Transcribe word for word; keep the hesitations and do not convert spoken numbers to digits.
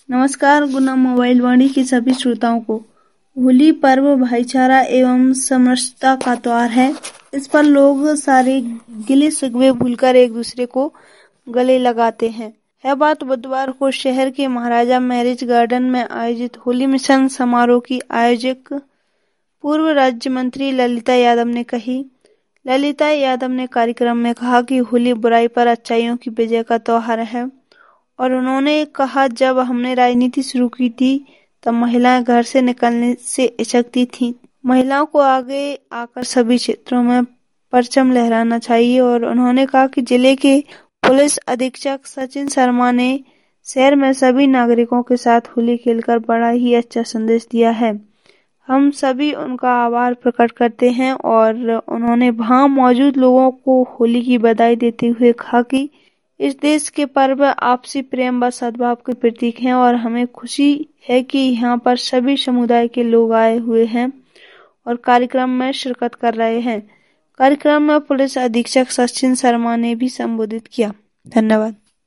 नमस्कार। गुना मोबाइल वाणी के सभी श्रोताओं को होली पर्व भाईचारा एवं समरसता का त्योहार है। इस पर लोग सारे गिले शिकवे भूलकर एक दूसरे को गले लगाते हैं। यह बात बुधवार को शहर के महाराजा मैरिज गार्डन में आयोजित होली मिशन समारोह की आयोजक पूर्व राज्य मंत्री ललिता यादव ने कही। ललिता यादव ने कार्यक्रम में कहा कि होली बुराई पर अच्छाइयों की विजय का त्योहार है और उन्होंने कहा, जब हमने राजनीति शुरू की थी तब महिलाएं घर से निकलने से हिचकती थीं। महिलाओं को आगे आकर सभी क्षेत्रों में परचम लहराना चाहिए और उन्होंने कहा कि जिले के पुलिस अधीक्षक सचिन शर्मा ने शहर में सभी नागरिकों के साथ होली खेलकर बड़ा ही अच्छा संदेश दिया है। हम सभी उनका आभार प्रकट करते हैं और उन्होंने वहां मौजूद लोगों को होली की बधाई देते हुए कहा कि इस देश के पर्व आपसी प्रेम व सद्भाव के प्रतीक हैं और हमें खुशी है कि यहाँ पर सभी समुदाय के लोग आए हुए हैं और कार्यक्रम में शिरकत कर रहे हैं। कार्यक्रम में पुलिस अधीक्षक सचिन शर्मा ने भी संबोधित किया। धन्यवाद।